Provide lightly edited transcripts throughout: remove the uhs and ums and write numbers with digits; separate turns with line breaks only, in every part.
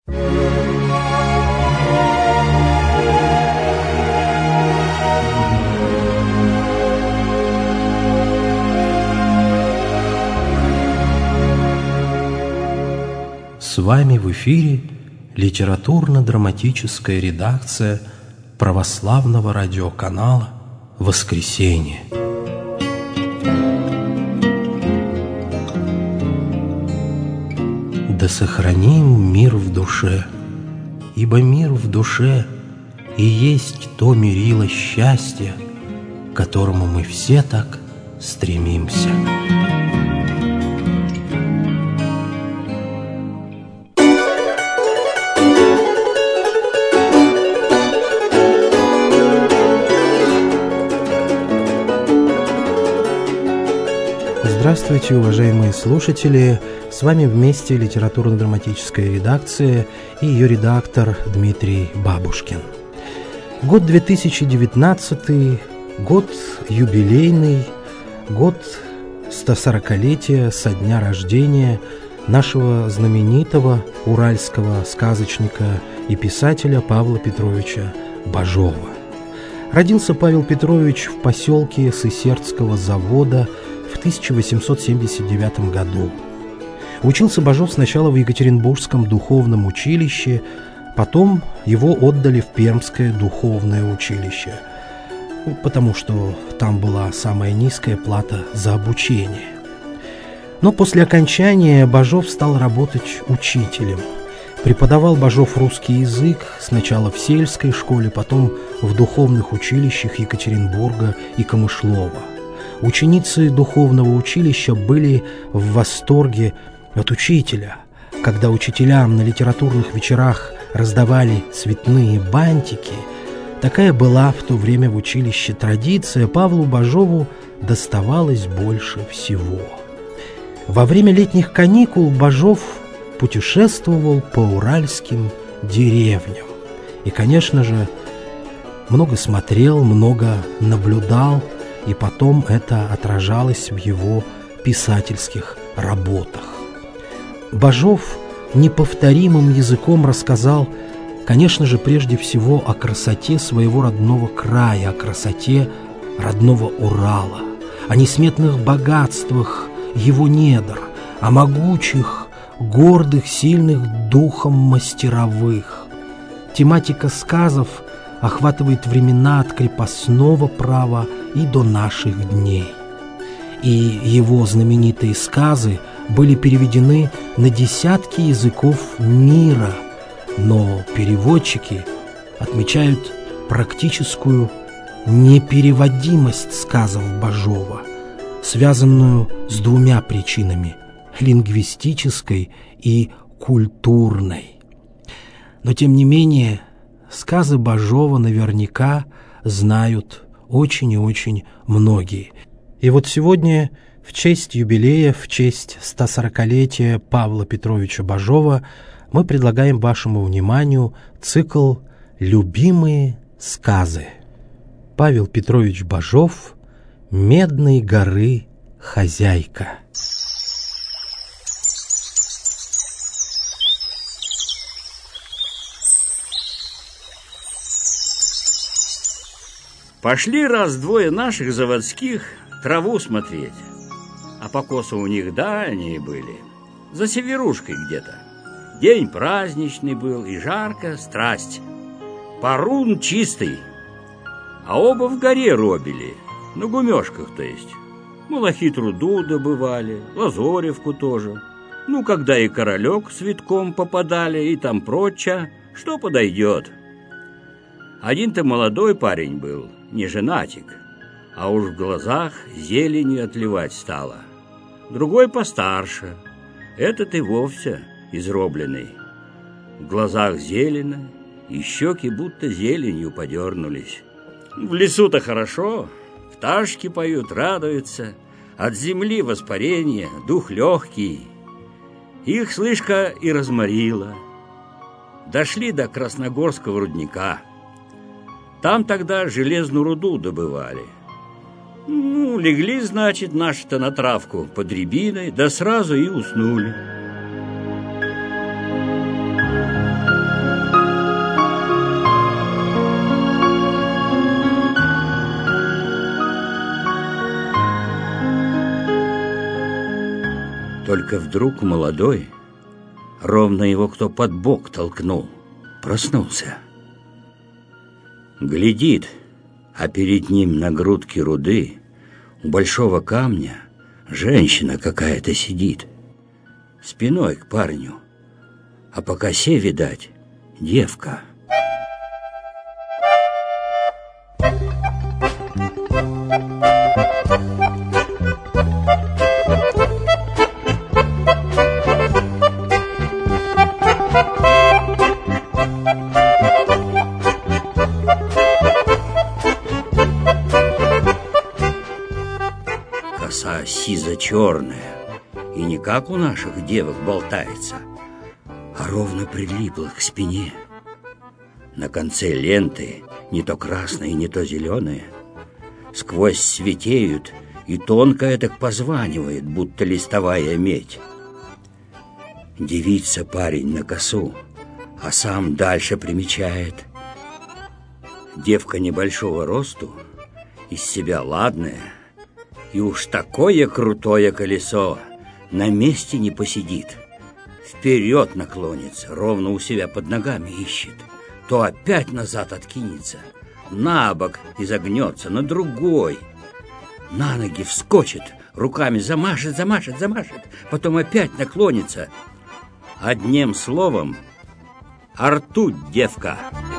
С вами в эфире литературно-драматическая редакция православного радиоканала «Воскресенье». Да сохраним мир в душе, ибо мир в душе и есть то мерило счастья, к которому мы все так стремимся.
Здравствуйте, уважаемые слушатели! С вами вместе литературно-драматическая редакция и ее редактор Дмитрий Бабушкин. Год 2019, год юбилейный, год 140-летия со дня рождения нашего знаменитого уральского сказочника и писателя Павла Петровича Бажова. Родился Павел Петрович в поселке Сысертского завода в 1879 году. Учился Бажов сначала в Екатеринбургском духовном училище, потом его отдали в Пермское духовное училище, потому что там была самая низкая плата за обучение. Но после окончания Бажов стал работать учителем. Преподавал Бажов русский язык сначала в сельской школе, потом в духовных училищах Екатеринбурга и Камышлова. Ученицы духовного училища были в восторге от учителя. Когда учителям на литературных вечерах раздавали цветные бантики, такая была в то время в училище традиция, Павлу Бажову доставалось больше всего. Во время летних каникул Бажов путешествовал по уральским деревням. И, конечно же, много смотрел, много наблюдал, и потом это отражалось в его писательских работах. Бажов неповторимым языком рассказал, конечно же, прежде всего о красоте своего родного края, о красоте родного Урала, о несметных богатствах его недр, о могучих, гордых, сильных духом мастеровых. Тематика сказов охватывает времена от крепостного права и до наших дней. И его знаменитые сказы были переведены на десятки языков мира, но переводчики отмечают практическую непереводимость сказов Бажова, связанную с двумя причинами – лингвистической и культурной. Но, тем не менее, сказы Бажова наверняка знают очень и очень многие. И вот сегодня, в честь юбилея, в честь 140-летия Павла Петровича Бажова, мы предлагаем вашему вниманию цикл «Любимые сказы». Павел Петрович Бажов, «Медной горы хозяйка».
Пошли раз-двое наших заводских траву смотреть, а покосы у них дальние были, за северушкой где-то. День праздничный был, и жарко, страсть. Парун чистый, а оба в горе робили, на гумешках, то есть. Малахит руду добывали, лазоревку тоже. Ну, когда и королек с витком попадали, и там прочее, что подойдет. Один-то молодой парень был, не женатик, а уж в глазах зеленью отливать стало. Другой постарше, этот и вовсе изробленный. В глазах зелено, и щеки будто зеленью подернулись. В лесу-то хорошо, пташки поют, радуются, от земли воспарение, дух легкий. Их, слышка, и разморило. Дошли до Красногорского рудника. Там тогда железную руду добывали. Ну, легли, значит, наши-то на травку под рябиной, да сразу и уснули. Только вдруг молодой, ровно его кто под бок толкнул, проснулся. Глядит, а перед ним на грудке руды у большого камня женщина какая-то сидит, спиной к парню, а по косе, видать, девка. Коса сизо-черная, и не как у наших девок болтается, а ровно прилипла к спине. На конце ленты не то красные, не то зеленые, сквозь светеют, и тонко так позванивает, будто листовая медь. Дивится парень на косу, а сам дальше примечает. Девка небольшого росту, из себя ладная, и уж такое крутое колесо на месте не посидит. Вперед наклонится, ровно у себя под ногами ищет, то опять назад откинется, на бок изогнется, на другой, на ноги вскочит, руками замашет, потом опять наклонится. Одним словом, ртуть девка.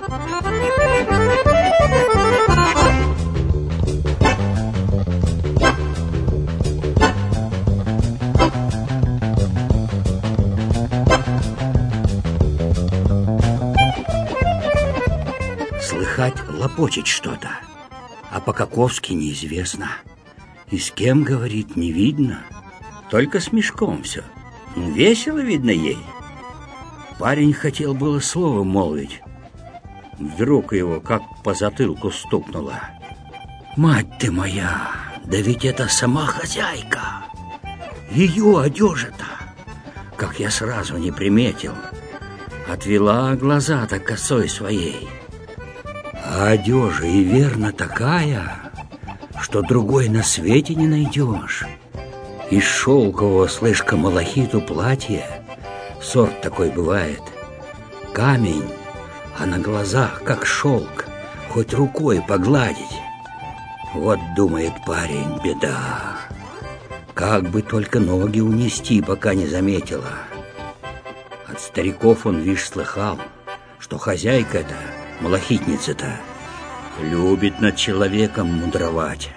Слыхать, лопочет что-то, а по-каковски неизвестно. И с кем, говорит, не видно, только с мешком все. Весело видно ей. Парень хотел было слово молвить. Вдруг его как по затылку стукнуло. Мать ты моя, да ведь это сама хозяйка. Ее одежа-то, как я сразу не приметил. Отвела глаза-то косой своей. А одежа и верно такая, что другой на свете не найдешь. Из шелкового, слышка, малахиту платье, сорт такой бывает, камень, а на глазах как шелк, хоть рукой погладить. Вот думает парень, беда, как бы только ноги унести, пока не заметила. От стариков он, вишь, слыхал, что хозяйка-то, малахитница-то, любит над человеком мудровать.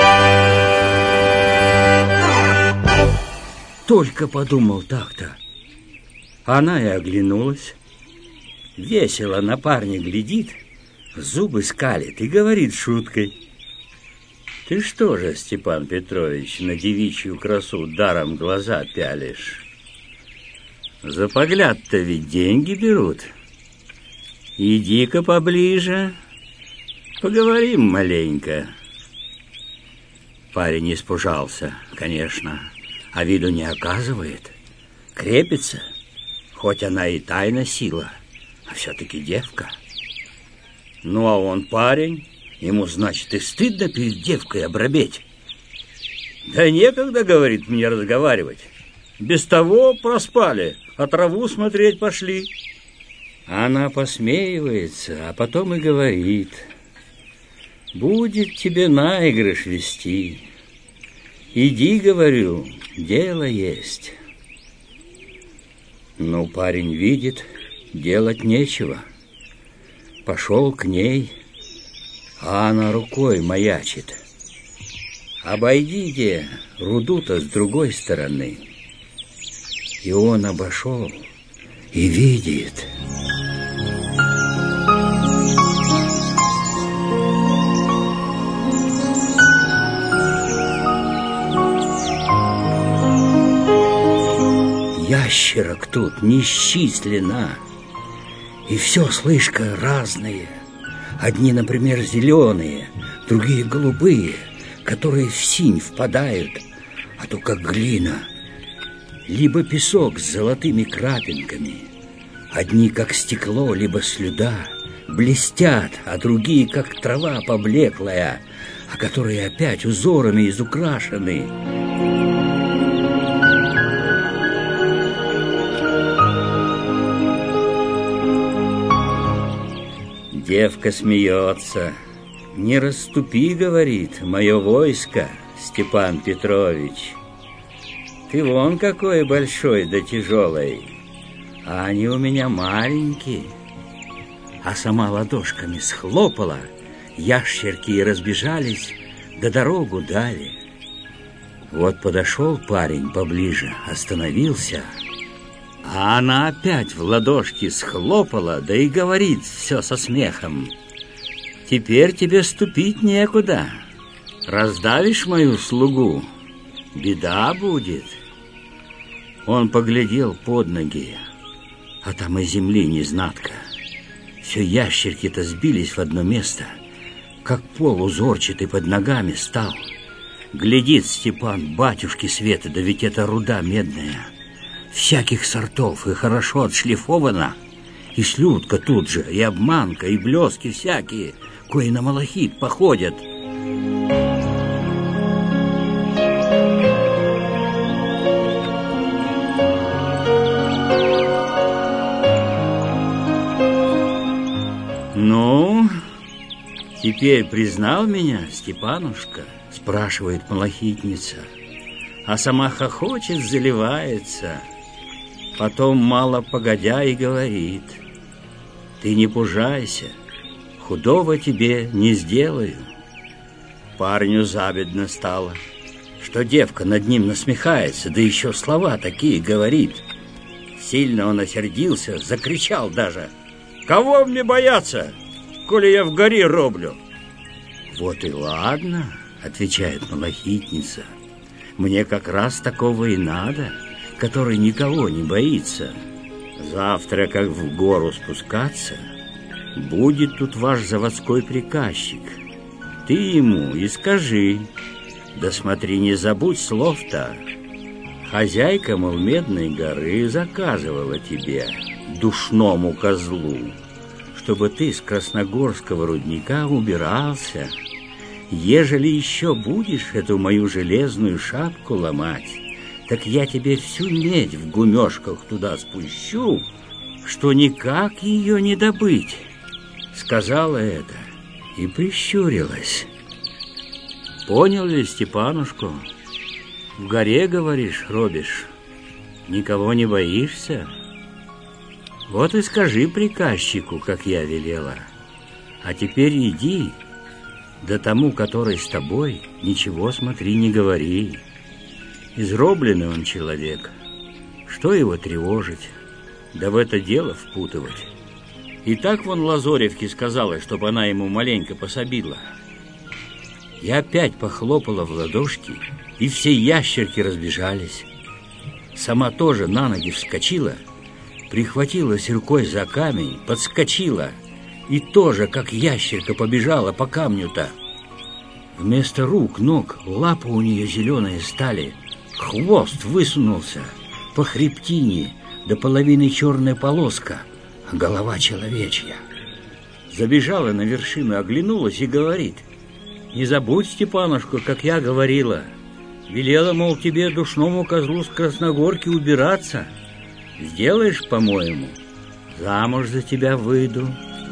Только подумал так-то, она и оглянулась, весело на парня глядит, зубы скалит и говорит шуткой: «Ты что же, Степан Петрович, на девичью красу даром глаза пялишь? За погляд-то ведь деньги берут. Иди-ка поближе, поговорим маленько». Парень испужался, конечно, а виду не оказывает. Крепится, хоть она и тайна сила, а все-таки девка. Ну, а он парень, ему, значит, и стыдно перед девкой обрабеть. Да некогда, говорит, мне разговаривать. Без того проспали, а траву смотреть пошли. Она посмеивается, а потом и говорит: будет тебе наигрыш вести. Иди, говорю, дело есть. Ну, парень видит, делать нечего. Пошел к ней, а она рукой маячит: обойдите руду-то с другой стороны. И он обошел и видит. Ящерок тут несчисленно, и все, слышка, разные. Одни, например, зеленые, другие голубые, которые в синь впадают, а то как глина, либо песок с золотыми крапинками. Одни, как стекло, либо слюда, блестят, а другие, как трава поблеклая, а которые опять узорами изукрашены. девка смеется. Не расступи, говорит, мое войско, Степан Петрович. Ты вон какой большой да тяжелый, а они у меня маленькие. А сама ладошками схлопала, ящерки и разбежались, да дорогу дали. Вот подошел парень поближе, остановился, а она опять в ладошки схлопала, да и говорит все со смехом: теперь тебе ступить некуда. Раздавишь мою слугу, беда будет. Он поглядел под ноги, а там и земли незнатка. Все ящерки-то сбились в одно место, как пол узорчатый под ногами стал. Глядит Степан, батюшки Светы, да ведь это руда медная, всяких сортов и хорошо отшлифована. И слюдка тут же, и обманка, и блески всякие, кои на малахит походят. Ну, теперь признал меня, Степанушка? Спрашивает малахитница, а сама хохочет, заливается. Потом мало погодя и говорит: ты не пужайся, худого тебе не сделаю. Парню завидно стало, что девка над ним насмехается, да еще слова такие говорит. Сильно он осердился, закричал даже: кого мне бояться, коли я в горе роблю? Вот и ладно, отвечает малахитница, мне как раз такого и надо, который никого не боится. Завтра, как в гору спускаться, будет тут ваш заводской приказчик. Ты ему и скажи, да смотри, не забудь слов-то. Хозяйка, мол, Медной горы заказывала тебе, душному козлу, чтобы ты с Красногорского рудника убирался. Ежели еще будешь эту мою железную шапку ломать, так я тебе всю медь в гумешках туда спущу, что никак ее не добыть. Сказала это и прищурилась. Понял ли, Степанушку? В горе, говоришь, робишь, никого не боишься? Вот и скажи приказчику, как я велела. А теперь иди, да тому, который с тобой, ничего смотри, не говори. Изробленный он человек, что его тревожить, да в это дело впутывать. И так вон Лазоревке сказала, чтобы она ему маленько пособила. Я опять похлопала в ладошки, и все ящерки разбежались. Сама тоже на ноги вскочила, прихватилась рукой за камень, подскочила и тоже, как ящерка, побежала по камню-то. Вместо рук, ног, лапы у нее зеленые стали, хвост высунулся, по хребтине до половины черная полоска, а голова человечья. Забежала на вершину, оглянулась и говорит: не забудь, Степанушка, как я говорила. Велела, мол, тебе, душному козлу с Красногорки, убираться. Сделаешь, по-моему, замуж за тебя выйду.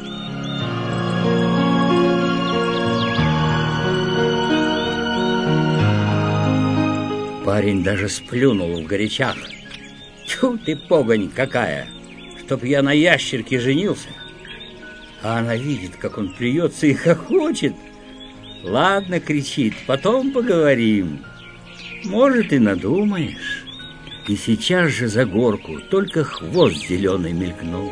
Парень даже сплюнул в горячах. Тьфу ты, погонь какая, чтоб я на ящерке женился. А она видит, как он плюется и хохочет. Ладно, кричит, потом поговорим. Может, и надумаешь. И сейчас же за горку только хвост зеленый мелькнул.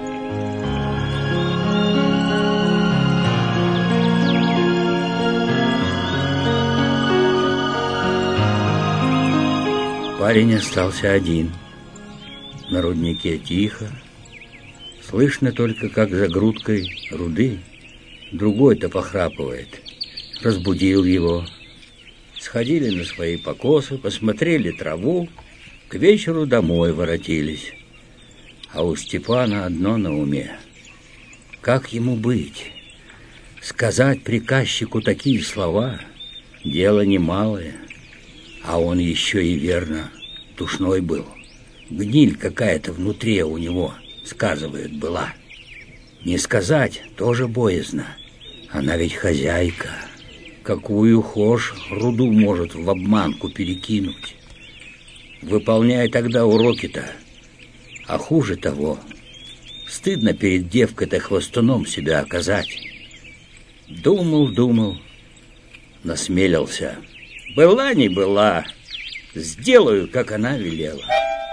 Парень остался один. На руднике тихо. Слышно только, как за грудкой руды другой-то похрапывает. Разбудил его. Сходили на свои покосы, посмотрели траву, к вечеру домой воротились. А у Степана одно на уме. Как ему быть? Сказать приказчику такие слова — дело немалое. А он еще и верно душной был. Гниль какая-то внутри у него, сказывают, была. Не сказать тоже боязно. Она ведь хозяйка. Какую хошь руду может в обманку перекинуть. Выполняй тогда уроки-то. А хуже того, стыдно перед девкой-то хвостуном себя оказать. Думал, насмелился. Была не была, сделаю, как она велела.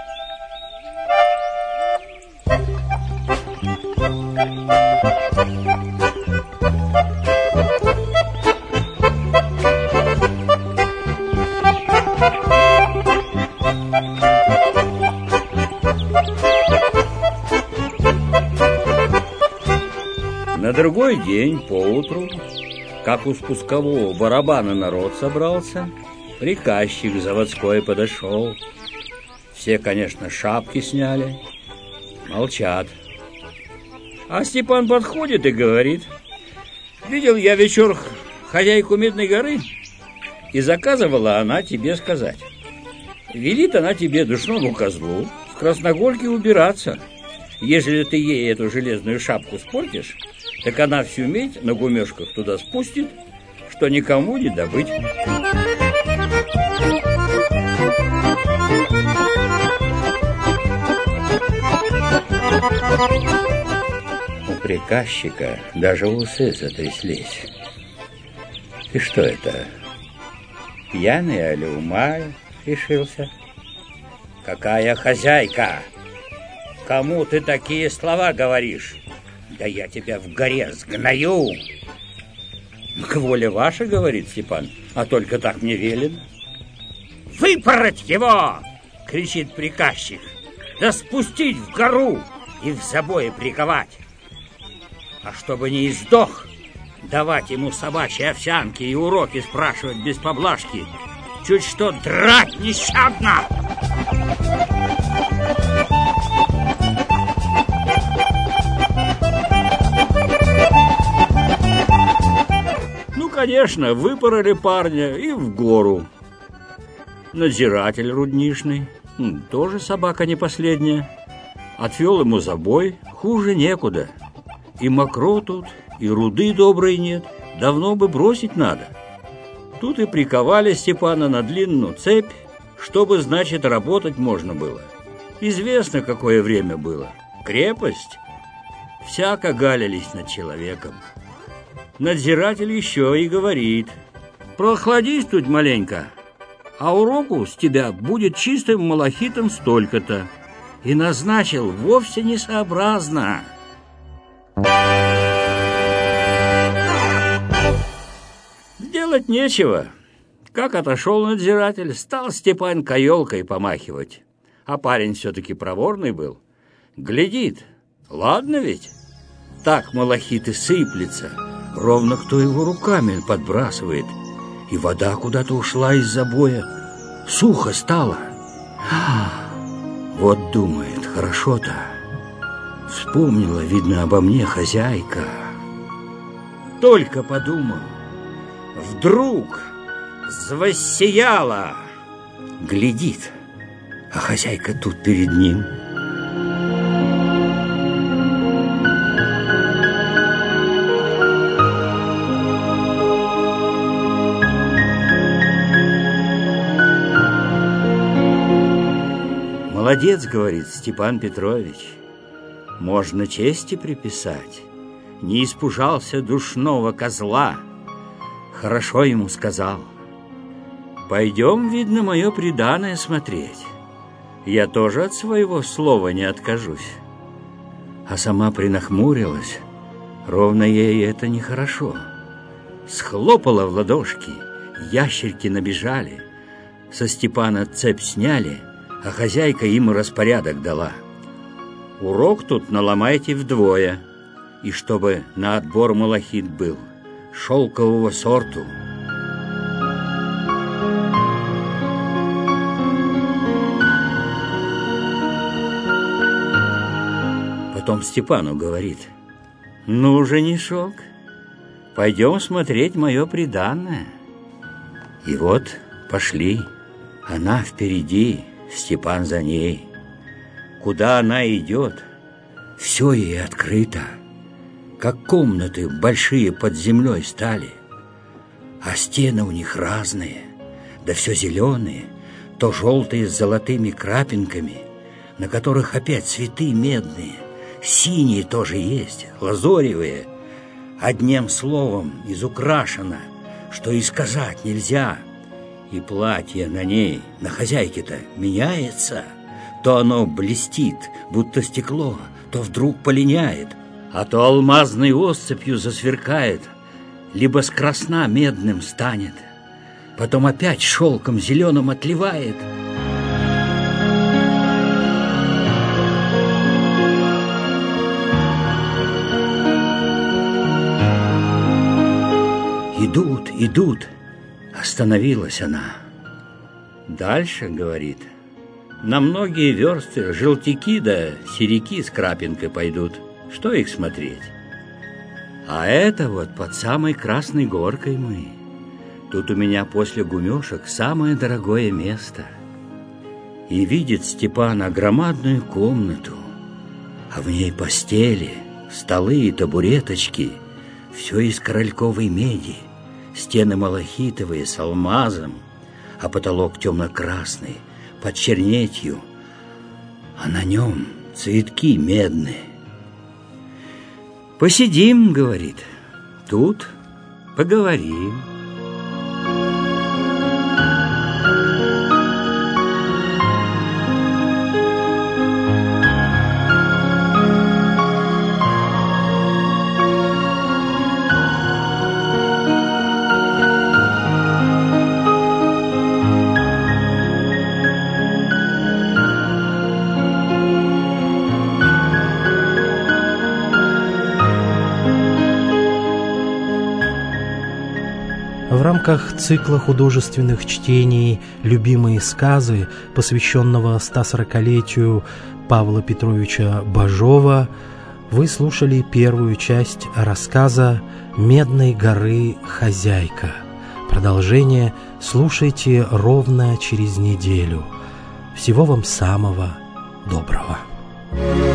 На другой день поутру, как у спускового барабана народ собрался, приказчик заводской подошел. Все, конечно, шапки сняли, молчат. А Степан подходит и говорит: видел я вечер хозяйку Медной горы, и заказывала она тебе сказать. Велит она тебе, душному козлу, с Красногорки убираться. Ежели ты ей эту железную шапку спортишь, так она всю медь на гумешках туда спустит, что никому не добыть. У приказчика даже усы затряслись. И что это? Пьяный али ума решился? Какая хозяйка? Кому ты такие слова говоришь? Да я тебя в горе сгною. К воле ваша, говорит Степан, а только так мне велено. Выпороть его! Кричит приказчик. Да спустить в гору и в забое приковать. А чтобы не издох, давать ему собачьи овсянки и уроки спрашивать без поблажки. Чуть что драть нещадно. Конечно, выпороли парня и в гору. Надзиратель рудничный, тоже собака не последняя, отвел ему забой, хуже некуда. И мокро тут, и руды доброй нет, давно бы бросить надо. Тут и приковали Степана на длинную цепь, чтобы, значит, работать можно было. Известно, какое время было. Крепость. Всяко галились над человеком. Надзиратель еще и говорит: прохладись тут маленько, а уроку с тебя будет чистым малахитом столько-то. И назначил вовсе несообразно. Делать нечего. Как отошел надзиратель, стал Степан каелкой помахивать. А парень все-таки проворный был. Глядит, ладно ведь? Так малахит и сыплется. Ровно кто его руками подбрасывает. И вода куда-то ушла из забоя. Сухо стало. Вот думает, хорошо-то. Вспомнила, видно, обо мне хозяйка. Только подумал. Вдруг воссияла. Глядит, а хозяйка тут перед ним. Молодец, говорит Степан Петрович, можно чести приписать. Не испужался душного козла. Хорошо ему сказал. Пойдем, видно, мое приданое смотреть. Я тоже от своего слова не откажусь. А сама принахмурилась. Ровно ей это нехорошо. Схлопала в ладошки, ящерки набежали. Со Степана цепь сняли, а хозяйка им распорядок дала. Урок тут наломайте вдвое, и чтобы на отбор малахит был, шелкового сорту. Потом Степану говорит: ну, женишок, пойдем смотреть мое приданное. И вот пошли, она впереди, Степан за ней. Куда она идет, все ей открыто. как комнаты большие под землей стали. А стены у них разные, да все зеленые, то желтые с золотыми крапинками, на которых опять цветы медные, синие тоже есть, лазоревые. Одним словом изукрашено, что и сказать нельзя. И платье на ней, на хозяйке-то, меняется. То оно блестит, будто стекло, то вдруг полиняет, а то алмазной осыпью засверкает, либо с красна медным станет, потом опять шелком зеленым отливает. Идут, идут. Остановилась она. Дальше, говорит, на многие версты желтяки да серяки с крапинкой пойдут. Что их смотреть? А это вот под самой Красной Горкой мы. Тут у меня после гумешек самое дорогое место. И видит Степан громадную комнату, а в ней постели, столы и табуреточки, все из корольковой меди, стены малахитовые с алмазом, а потолок темно-красный, под чернетью, а на нем цветки медные. «Посидим, — говорит, — тут поговорим».
В рамках цикла художественных чтений «Любимые сказы», посвященного 140-летию Павла Петровича Бажова, вы слушали первую часть рассказа «Медной горы хозяйка». Продолжение слушайте ровно через неделю. Всего вам самого доброго.